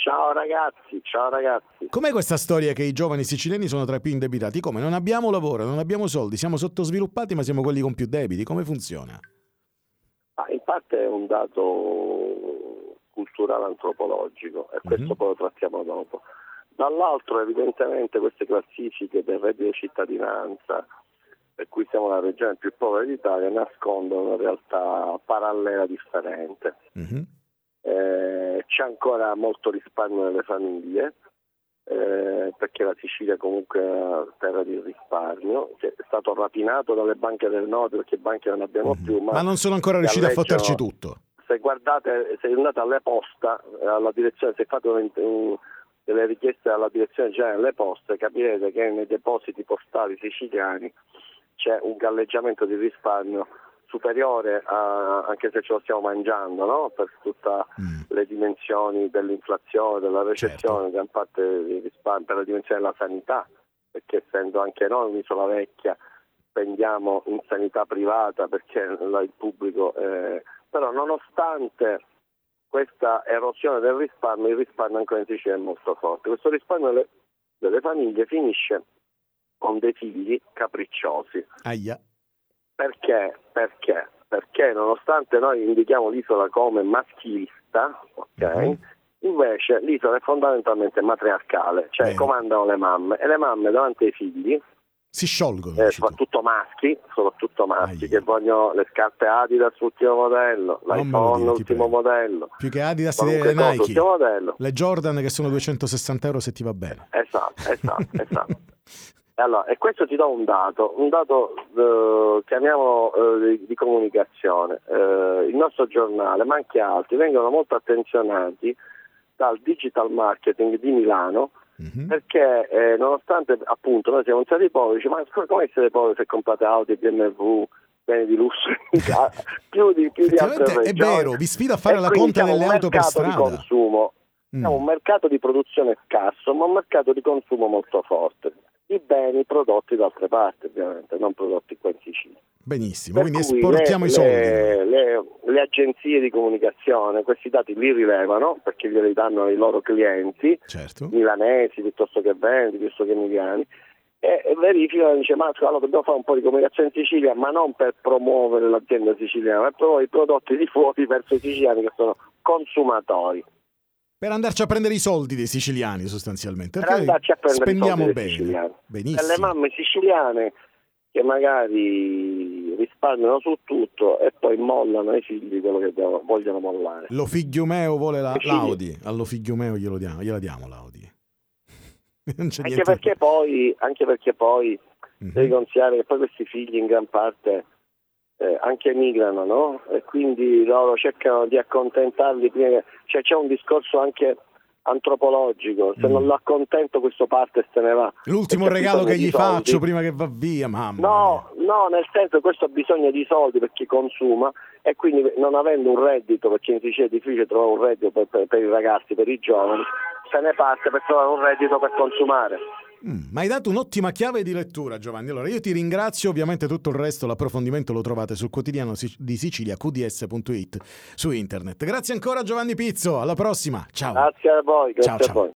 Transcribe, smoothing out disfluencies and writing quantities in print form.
Ciao ragazzi. Com'è questa storia che i giovani siciliani sono tra i più indebitati? Come? Non abbiamo lavoro, non abbiamo soldi, siamo sottosviluppati ma siamo quelli con più debiti. Come funziona? In parte è un dato culturale antropologico e questo poi lo trattiamo dopo. Dall'altro evidentemente queste classifiche del reddito di cittadinanza, per cui siamo la regione più povera d'Italia, nascondono una realtà parallela differente. C'è ancora molto risparmio nelle famiglie, perché la Sicilia comunque è una terra di risparmio, che è stato rapinato dalle banche del nord perché banche non abbiamo più, ma non sono ancora riusciti a fotterci tutto. Se guardate, se andate alle posta, alla direzione, se fate delle richieste alla direzione generale delle poste, capirete che nei depositi postali siciliani c'è un galleggiamento di risparmio superiore anche se ce lo stiamo mangiando, no? Per tutte le dimensioni dell'inflazione, della recessione, gran parte di risparmio, per la dimensione della sanità, perché essendo anche noi un'isola vecchia spendiamo in sanità privata perché il pubblico però nonostante questa erosione del risparmio, il risparmio ancora in Sicilia è molto forte. Questo risparmio delle famiglie finisce con dei figli capricciosi. Aia. Perché? Perché nonostante noi indichiamo l'isola come maschilista, ok? Invece l'isola è fondamentalmente matriarcale, cioè comandano le mamme e le mamme davanti ai figli si sciolgono, soprattutto maschi che vogliono le scarpe Adidas ultimo modello, l'iPhone ultimo modello, più che Adidas le Nike, ultimo modello, le Jordan che sono 260 euro se ti va bene. Esatto. Allora, e questo ti do un dato chiamiamolo di comunicazione. Il nostro giornale, ma anche altri, vengono molto attenzionati dal digital marketing di Milano, perché nonostante appunto noi siamo stati poveri, ma come siete poveri se comprate Audi, BMW, beni di lusso più di altre regioni? È vero, vi sfido a fare la conta delle auto per strada. Di consumo, siamo un mercato di produzione scarso, ma un mercato di consumo molto forte. I beni prodotti da altre parti, ovviamente, non prodotti qua in Sicilia. Benissimo, quindi esportiamo i soldi. Le agenzie di comunicazione questi dati li rilevano perché glieli danno ai loro clienti, milanesi piuttosto che veneti, piuttosto che emiliani, e verificano e dice ma allora dobbiamo fare un po' di comunicazione in Sicilia, ma non per promuovere l'azienda siciliana, ma per promuovere i prodotti di fuori verso i siciliani che sono consumatori. Per andarci a prendere i soldi dei siciliani sostanzialmente. Per andarci a prendere spendiamo i soldi bene. Siciliani. Benissimo. Per le mamme siciliane che magari risparmiano su tutto e poi mollano ai figli quello che vogliono mollare. Lo figlio meo vuole l'Audi, allo figlio meo gliela diamo l'Audi. Non c'è anche perché poi devi considerare che poi questi figli in gran parte anche emigrano, no? E quindi loro cercano di accontentarli prima, cioè c'è un discorso anche antropologico, se non lo accontento questo parte e se ne va. L'ultimo regalo che gli faccio prima che va via, mamma. No, nel senso che questo ha bisogno di soldi perché consuma e quindi non avendo un reddito, perché in Sicilia è difficile trovare un reddito per i ragazzi, per i giovani, se ne parte per trovare un reddito per consumare. Ma hai dato un'ottima chiave di lettura, Giovanni. Allora io ti ringrazio, ovviamente tutto il resto, l'approfondimento lo trovate sul quotidiano di Sicilia, qds.it, su internet. Grazie ancora Giovanni Pizzo, alla prossima, ciao. Grazie a voi, ciao.